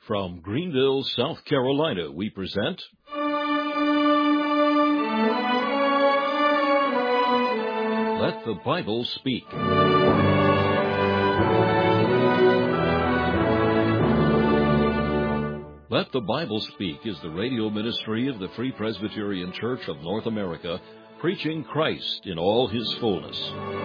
From Greenville, South Carolina, we present Let the Bible Speak. Let the Bible Speak is the radio ministry of the Free Presbyterian Church of North America, preaching Christ in all His fullness.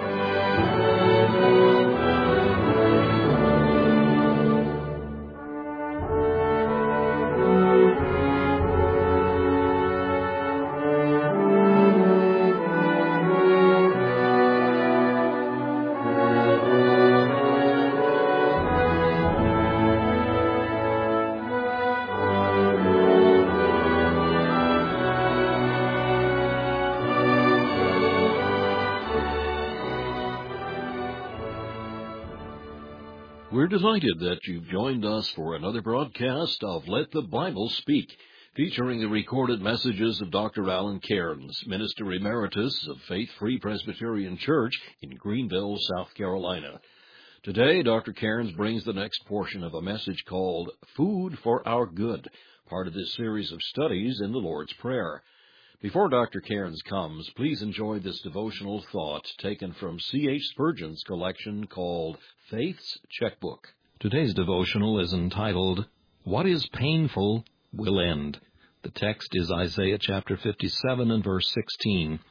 We're delighted that you've joined us for another broadcast of Let the Bible Speak, featuring the recorded messages of Dr. Alan Cairns, Minister Emeritus of Faith Free Presbyterian Church in Greenville, South Carolina. Today, Dr. Cairns brings the next portion of a message called Food for Our Good, part of this series of studies in the Lord's Prayer. Before Dr. Cairns comes, please enjoy this devotional thought taken from C.H. Spurgeon's collection called Faith's Checkbook. Today's devotional is entitled, What is Painful Will End. The text is Isaiah chapter 57 and verse 16.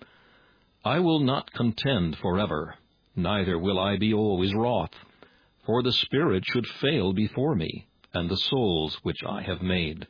I will not contend forever, neither will I be always wroth, for the spirit should fail before me, and the souls which I have made.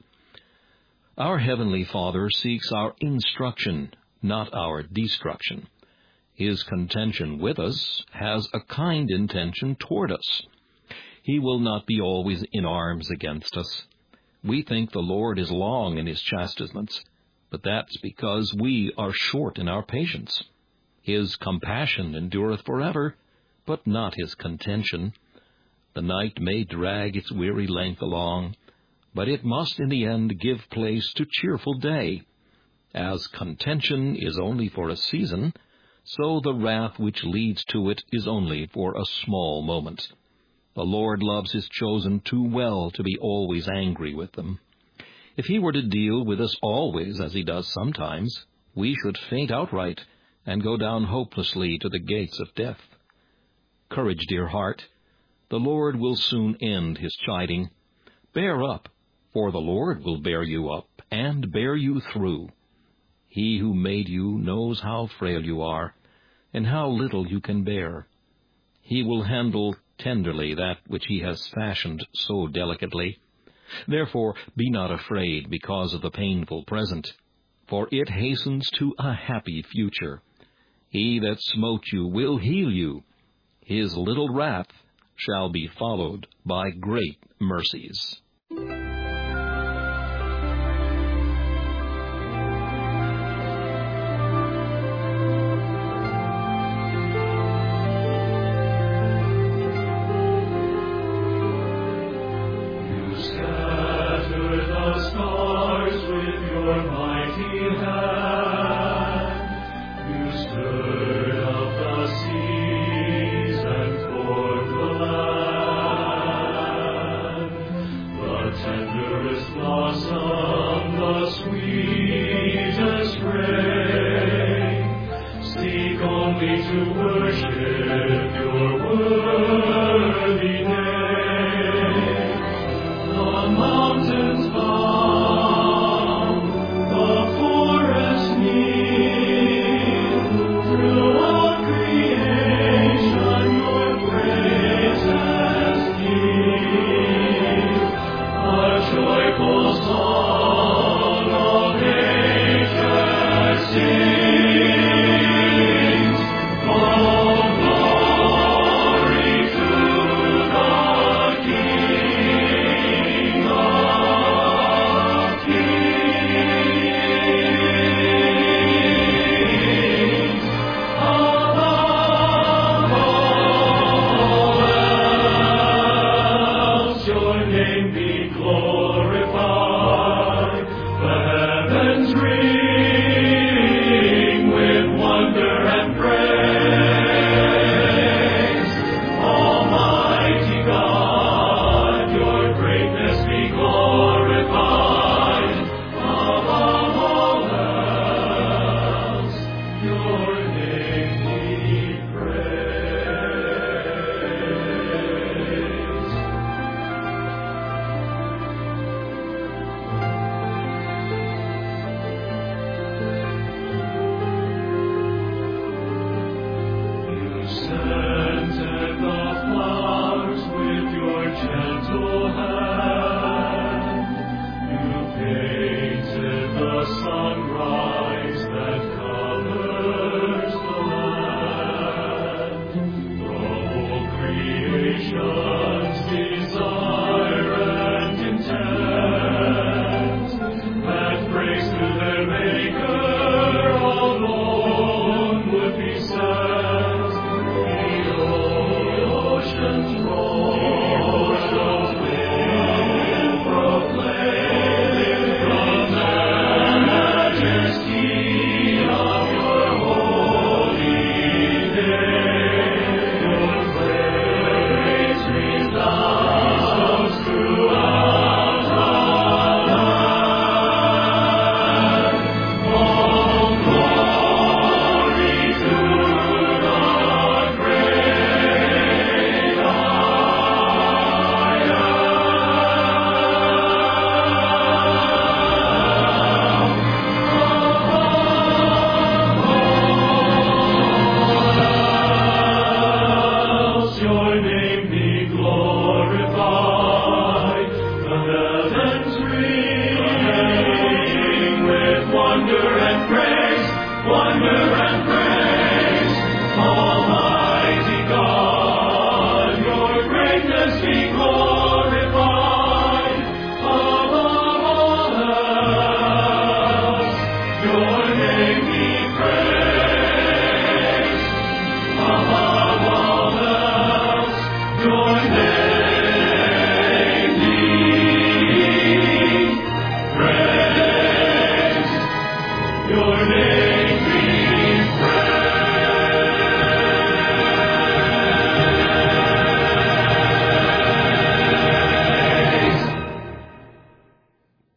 Our Heavenly Father seeks our instruction, not our destruction. His contention with us has a kind intention toward us. He will not be always in arms against us. We think the Lord is long in His chastisements, but that's because we are short in our patience. His compassion endureth forever, but not His contention. The night may drag its weary length along, but it must in the end give place to cheerful day. As contention is only for a season, so the wrath which leads to it is only for a small moment. The Lord loves His chosen too well to be always angry with them. If He were to deal with us always as He does sometimes, we should faint outright and go down hopelessly to the gates of death. Courage, dear heart. The Lord will soon end His chiding. Bear up, for the Lord will bear you up and bear you through. He who made you knows how frail you are, and how little you can bear. He will handle tenderly that which He has fashioned so delicately. Therefore be not afraid because of the painful present, for it hastens to a happy future. He that smote you will heal you. His little wrath shall be followed by great mercies.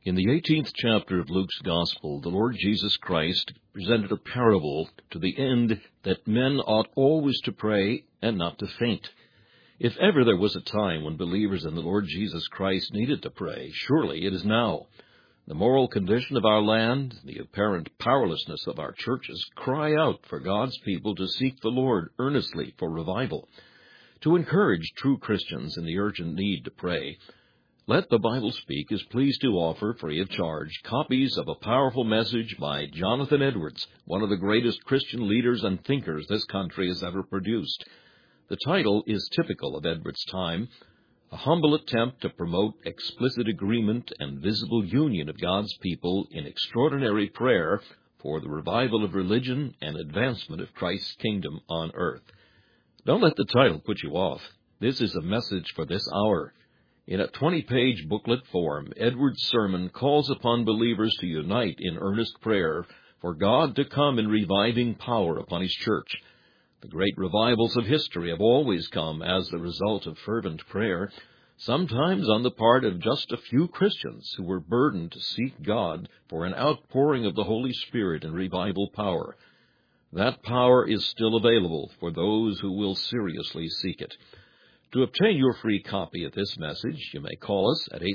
In the 18th chapter of Luke's Gospel, the Lord Jesus Christ presented a parable to the end that men ought always to pray and not to faint. If ever there was a time when believers in the Lord Jesus Christ needed to pray, surely it is now. The moral condition of our land, the apparent powerlessness of our churches, cry out for God's people to seek the Lord earnestly for revival. To encourage true Christians in the urgent need to pray, Let the Bible Speak is pleased to offer, free of charge, copies of a powerful message by Jonathan Edwards, one of the greatest Christian leaders and thinkers this country has ever produced. The title is typical of Edwards' time, a humble attempt to promote explicit agreement and visible union of God's people in extraordinary prayer for the revival of religion and advancement of Christ's kingdom on earth. Don't let the title put you off. This is a message for this hour. In a 20-page booklet form, Edwards' sermon calls upon believers to unite in earnest prayer for God to come in reviving power upon His church. The great revivals of history have always come as the result of fervent prayer, sometimes on the part of just a few Christians who were burdened to seek God for an outpouring of the Holy Spirit and revival power. That power is still available for those who will seriously seek it. To obtain your free copy of this message, you may call us at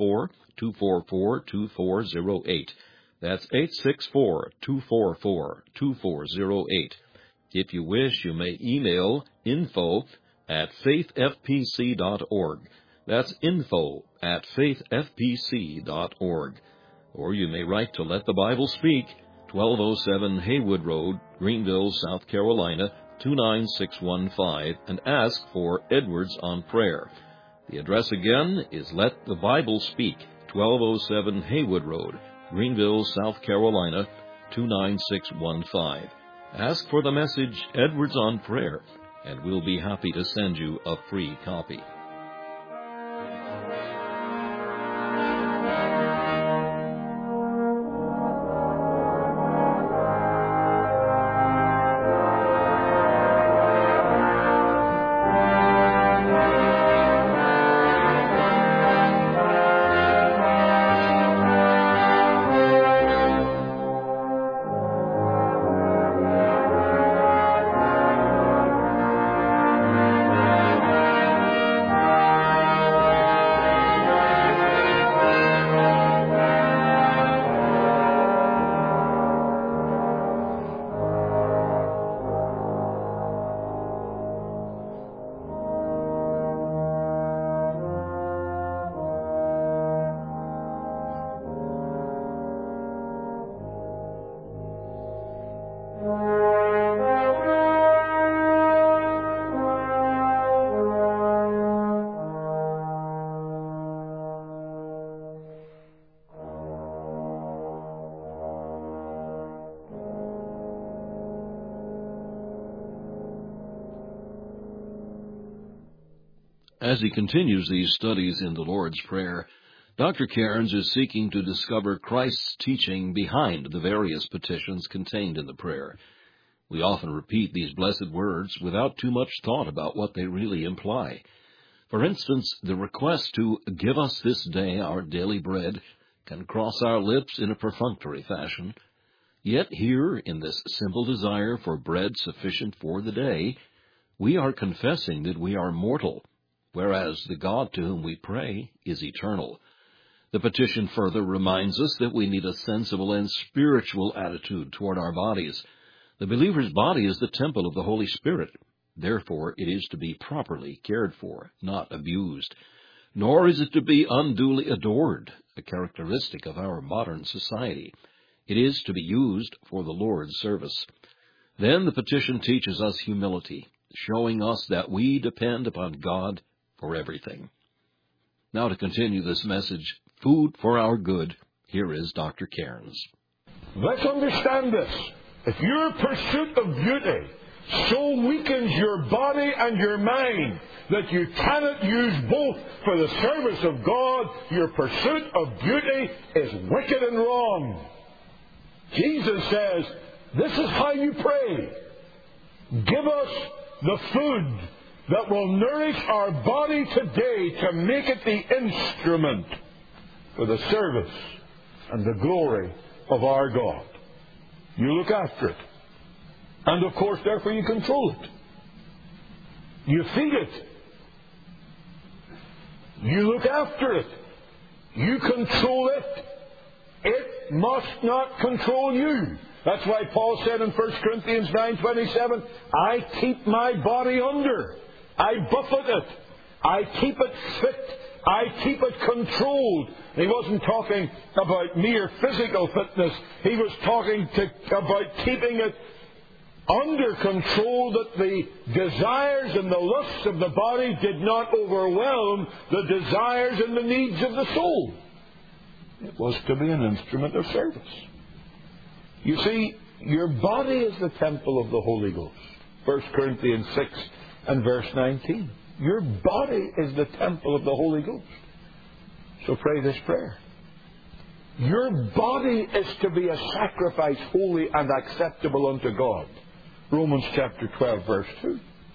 864-244-2408. That's 864-244-2408. If you wish, you may email info@faithfpc.org. That's info@faithfpc.org. Or you may write to Let the Bible Speak, 1207 Haywood Road, Greenville, South Carolina, 29615, and ask for Edwards on Prayer. The address again is Let the Bible Speak, 1207 Haywood Road, Greenville, South Carolina, 29615. Ask for the message Edwards on Prayer, and we'll be happy to send you a free copy. As he continues these studies in the Lord's Prayer, Dr. Cairns is seeking to discover Christ's teaching behind the various petitions contained in the prayer. We often repeat these blessed words without too much thought about what they really imply. For instance, the request to give us this day our daily bread can cross our lips in a perfunctory fashion. Yet here, in this simple desire for bread sufficient for the day, we are confessing that we are mortal, whereas the God to whom we pray is eternal. The petition further reminds us that we need a sensible and spiritual attitude toward our bodies. The believer's body is the temple of the Holy Spirit. Therefore, it is to be properly cared for, not abused. Nor is it to be unduly adored, a characteristic of our modern society. It is to be used for the Lord's service. Then the petition teaches us humility, showing us that we depend upon God for everything. Now to continue this message, Food for Our Good, here is Dr. Cairns. Let's understand this. If your pursuit of beauty so weakens your body and your mind that you cannot use both for the service of God, your pursuit of beauty is wicked and wrong. Jesus says, this is how you pray. Give us the food that will nourish our body today to make it the instrument for the service and the glory of our God. You look after it. And of course, therefore, you control it. You feed it. You look after it. You control it. It must not control you. That's why Paul said in 1 Corinthians 9:27, I keep my body under. I buffet it. I keep it fit. I keep it controlled. He wasn't talking about mere physical fitness. He was talking about keeping it under control, that the desires and the lusts of the body did not overwhelm the desires and the needs of the soul. It was to be an instrument of service. You see, your body is the temple of the Holy Ghost. 1 Corinthians 6 and verse 19. Your body is the temple of the Holy Ghost. So pray this prayer. Your body is to be a sacrifice holy and acceptable unto God. Romans chapter 12, verse 2.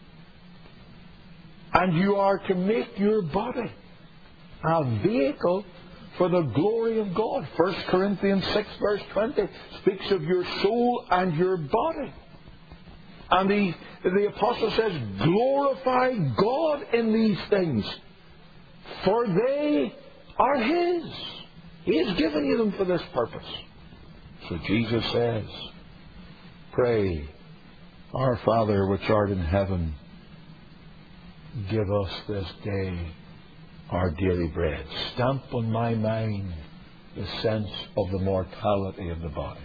And you are to make your body a vehicle for the glory of God. 1 Corinthians 6, verse 20 speaks of your soul and your body. And the apostle says, glorify God in these things, for they are His. He has given you them for this purpose. So Jesus says, pray, Our Father which art in heaven, give us this day our daily bread. Stamp on my mind the sense of the mortality of the body,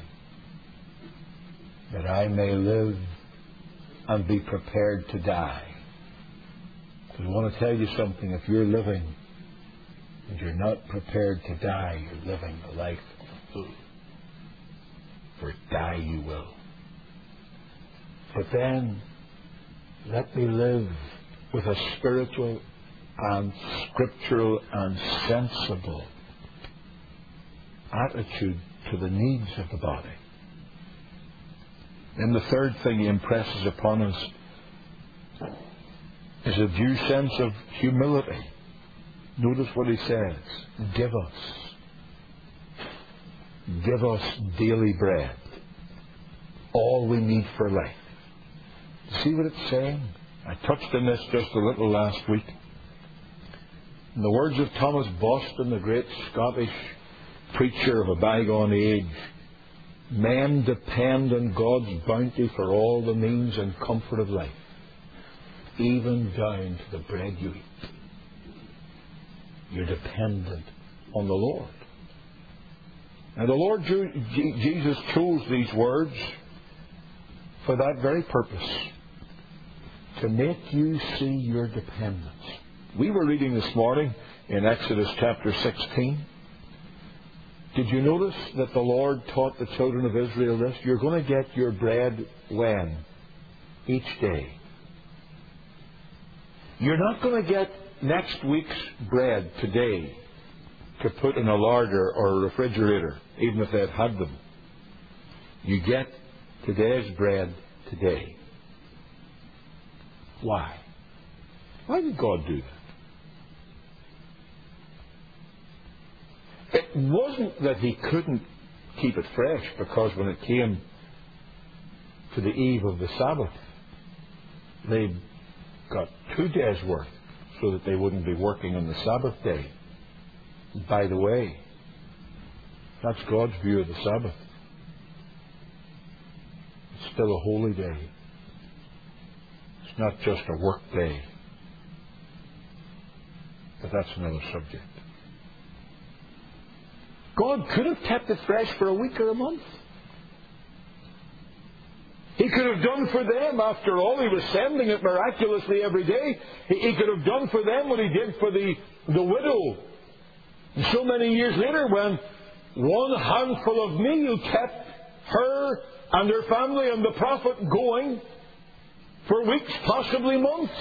that I may live and be prepared to die. Because I want to tell you something. If you're living and you're not prepared to die, you're living the life of a fool. For die you will. But then, let me live with a spiritual and scriptural and sensible attitude to the needs of the body. And the third thing he impresses upon us is a due sense of humility. Notice what he says. Give us daily bread, all we need for life. See what it's saying? I touched on this just a little last week. In the words of Thomas Boston, the great Scottish preacher of a bygone age, men depend on God's bounty for all the means and comfort of life, even down to the bread you eat. You're dependent on the Lord. Now the Lord Jesus chose these words for that very purpose, to make you see your dependence. We were reading this morning in Exodus chapter 16. Did you notice that the Lord taught the children of Israel this? You're going to get your bread when? Each day. You're not going to get next week's bread today to put in a larder or a refrigerator, even if they'd had them. You get today's bread today. Why? Why did God do that? It wasn't that He couldn't keep it fresh, because when it came to the eve of the Sabbath, they got 2 days' worth so that they wouldn't be working on the Sabbath day. By the way, that's God's view of the Sabbath. It's still a holy day. It's not just a work day. But that's another subject. God could have kept it fresh for a week or a month. He could have done for them, after all, He was sending it miraculously every day. He could have done for them what He did for the widow. And so many years later, when one handful of meal kept her and her family and the prophet going for weeks, possibly months.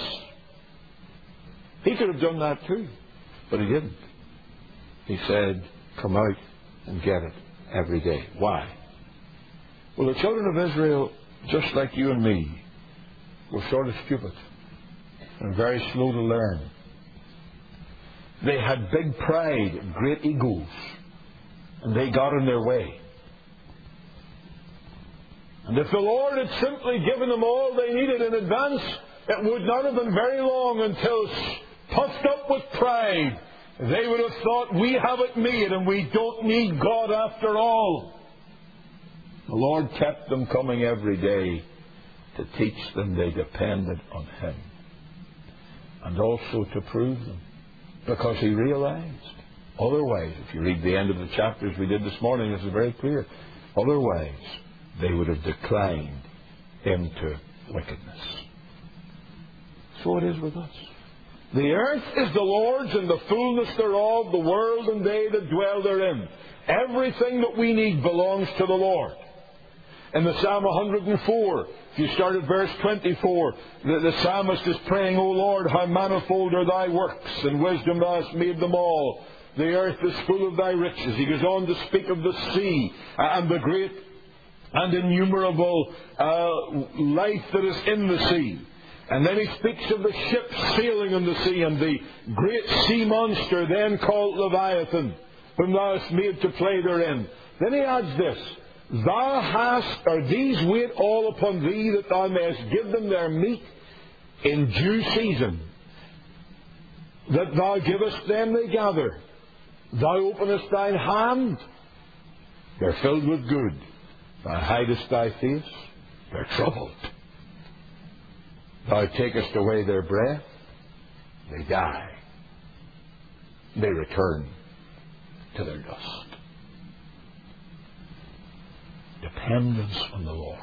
He could have done that too, but He didn't. He said, come out and get it every day. Why? Well, the children of Israel, just like you and me, were sort of stupid and very slow to learn. They had big pride, great egos, and they got in their way. And if the Lord had simply given them all they needed in advance, it would not have been very long until, puffed up with pride, they would have thought, we have it made and we don't need God after all. The Lord kept them coming every day to teach them they depended on Him. And also to prove them. Because He realized, otherwise, if you read the end of the chapters we did this morning, this is very clear. Otherwise, they would have declined into wickedness. So it is with us. The earth is the Lord's and the fullness thereof, the world and they that dwell therein. Everything that we need belongs to the Lord. In the Psalm 104, if you start at verse 24, the psalmist is praying, O Lord, how manifold are thy works, and wisdom thou hast made them all. The earth is full of thy riches. He goes on to speak of the sea and the great and innumerable life that is in the sea. And then he speaks of the ships sailing on the sea and the great sea monster then called Leviathan, whom thou hast made to play therein. Then he adds this, Thou hast, or these wait all upon thee, that thou mayest give them their meat in due season. That thou givest them they gather. Thou openest thine hand, they're filled with good. Thou hidest thy face, they're troubled. Thou takest away their breath, they die. They return to their dust. Dependence on the Lord.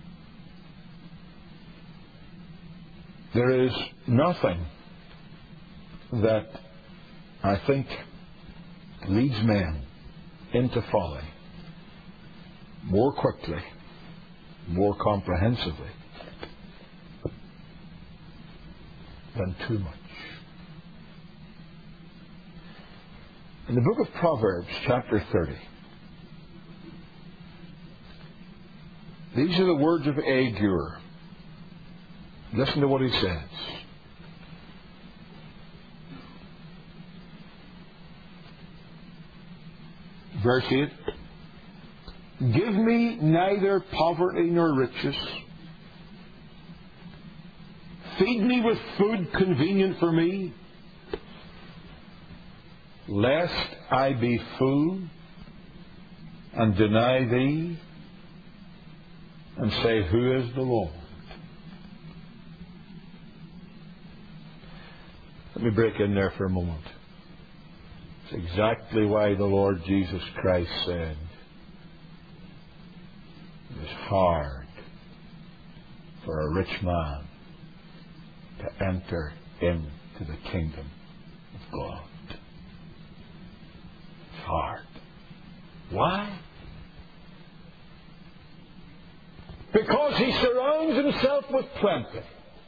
There is nothing that I think leads men into folly more quickly, more comprehensively than too much. In the book of Proverbs, chapter 30, these are the words of Agur. Listen to what he says. Verse 8. Give me neither poverty nor riches. Feed me with food convenient for me, lest I be full and deny thee and say, Who is the Lord? Let me break in there for a moment. It's exactly why the Lord Jesus Christ said, It is hard for a rich man to enter into the kingdom of God. It's hard. Why? Because he surrounds himself with plenty.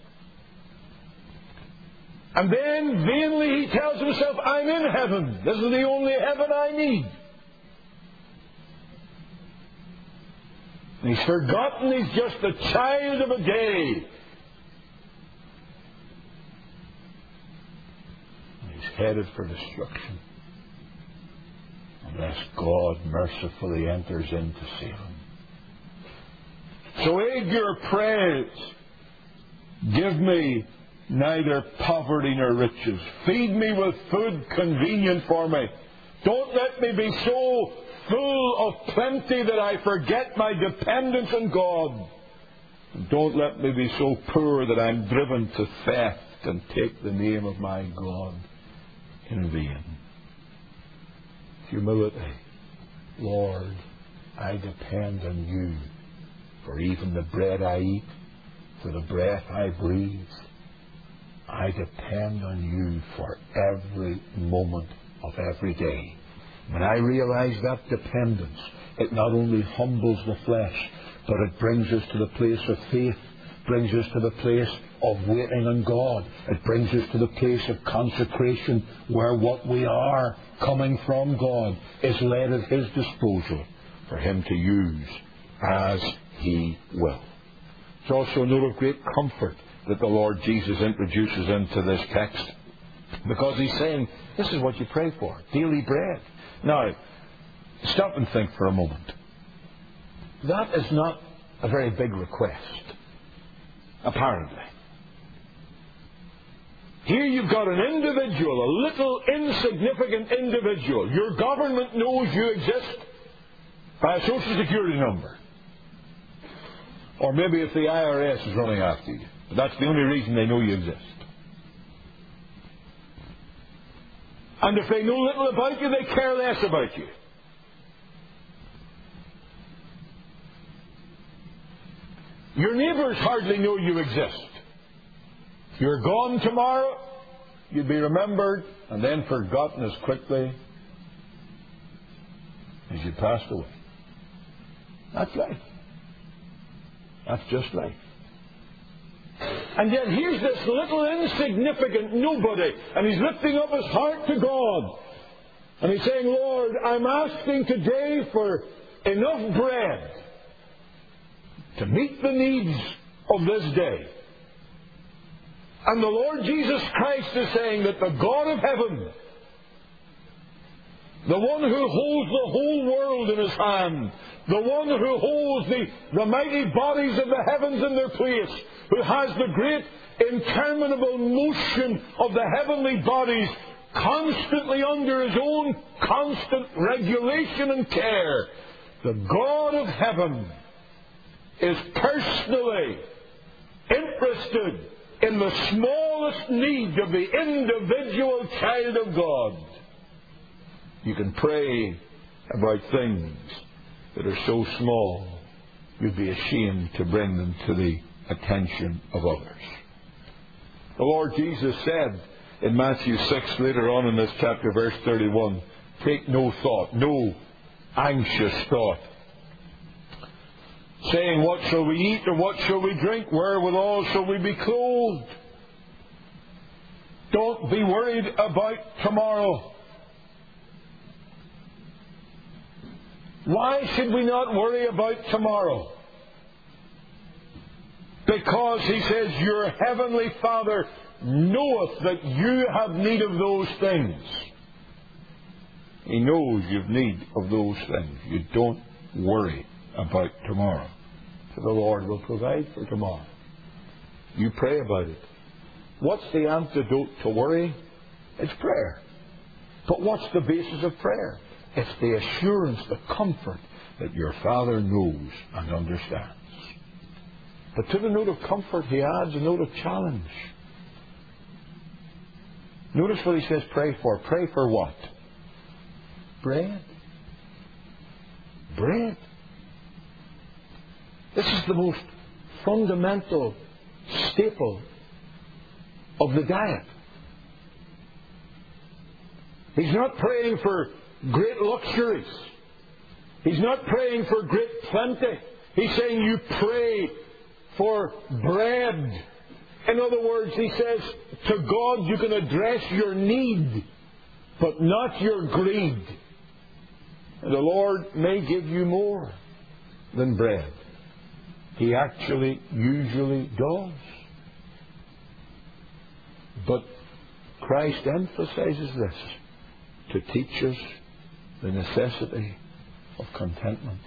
And then vainly he tells himself, I'm in heaven. This is the only heaven I need. And he's forgotten he's just a child of a day. And he's headed for destruction unless God mercifully enters in to save him. So Agur prays, Give me neither poverty nor riches. Feed me with food convenient for me. Don't let me be so full of plenty that I forget my dependence on God. And don't let me be so poor that I'm driven to theft and take the name of my God in vain. Humility. Lord, I depend on you for even the bread I eat, for the breath I breathe. I depend on you for every moment of every day. When I realize that dependence, it not only humbles the flesh, but it brings us to the place of faith, brings us to the place of waiting on God. It brings us to the place of consecration where what we are coming from God is laid at His disposal for Him to use as He will. It's also a note of great comfort that the Lord Jesus introduces into this text. Because he's saying, this is what you pray for, daily bread. Now, stop and think for a moment. That is not a very big request, apparently. Here you've got an individual, a little insignificant individual. Your government knows you exist by a Social Security number. Or maybe if the IRS is running after you. But that's the only reason they know you exist. And if they know little about you, they care less about you. Your neighbours hardly know you exist. If you're gone tomorrow, you'd be remembered and then forgotten as quickly as you passed away. That's life. That's just life. And yet here's this little insignificant nobody, and he's lifting up his heart to God. And he's saying, Lord, I'm asking today for enough bread to meet the needs of this day. And the Lord Jesus Christ is saying that the God of heaven, the one who holds the whole world in his hand, the one who holds the mighty bodies of the heavens in their place, who has the great interminable motion of the heavenly bodies constantly under his own constant regulation and care, the God of heaven is personally interested in the smallest need of the individual child of God. You can pray about things that are so small you'd be ashamed to bring them to the attention of others. The Lord Jesus said in Matthew 6, later on in this chapter, verse 31, take no thought, no anxious thought, saying, what shall we eat or what shall we drink? Wherewithal shall we be clothed? Don't be worried about tomorrow. Why should we not worry about tomorrow? Because he says, your heavenly Father knoweth that you have need of those things. He knows you've need of those things. You don't worry about tomorrow. So the Lord will provide for tomorrow. You pray about it. What's the antidote to worry? It's prayer. But what's the basis of prayer? It's the assurance, the comfort that your Father knows and understands. But to the note of comfort, he adds a note of challenge. Notice what he says pray for. Pray for what? Bread. Bread. This is the most fundamental staple of the diet. He's not praying for great luxuries. He's not praying for great plenty. He's saying you pray for bread. In other words, he says, to God you can address your need, but not your greed. And the Lord may give you more than bread. He actually usually does. But Christ emphasizes this to teach us the necessity of contentment.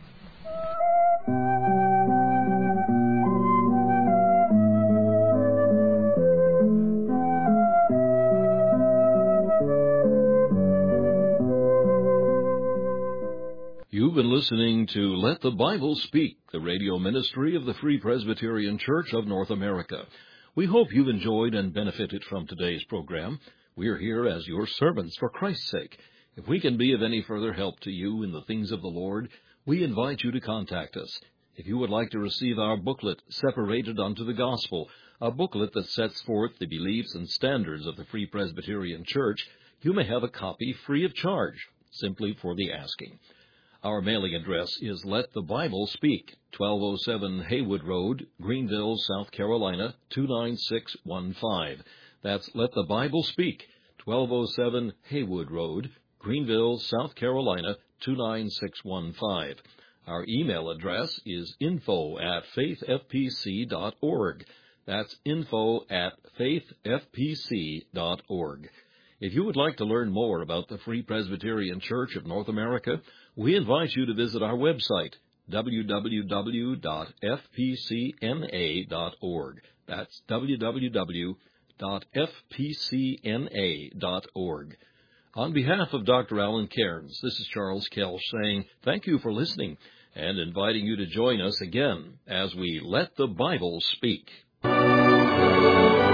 You've been listening to Let the Bible Speak, the radio ministry of the Free Presbyterian Church of North America. We hope you've enjoyed and benefited from today's program. We're here as your servants for Christ's sake. If we can be of any further help to you in the things of the Lord, we invite you to contact us. If you would like to receive our booklet, Separated unto the Gospel, a booklet that sets forth the beliefs and standards of the Free Presbyterian Church, you may have a copy free of charge, simply for the asking. Our mailing address is Let the Bible Speak, 1207 Haywood Road, Greenville, South Carolina, 29615. That's Let the Bible Speak, 1207 Haywood Road, Greenville, South Carolina, 29615. Our email address is info@faithfpc.org. That's info@faithfpc.org. If you would like to learn more about the Free Presbyterian Church of North America, we invite you to visit our website, www.fpcna.org. That's www.fpcna.org. On behalf of Dr. Alan Cairns, this is Charles Kelch saying thank you for listening and inviting you to join us again as we let the Bible speak.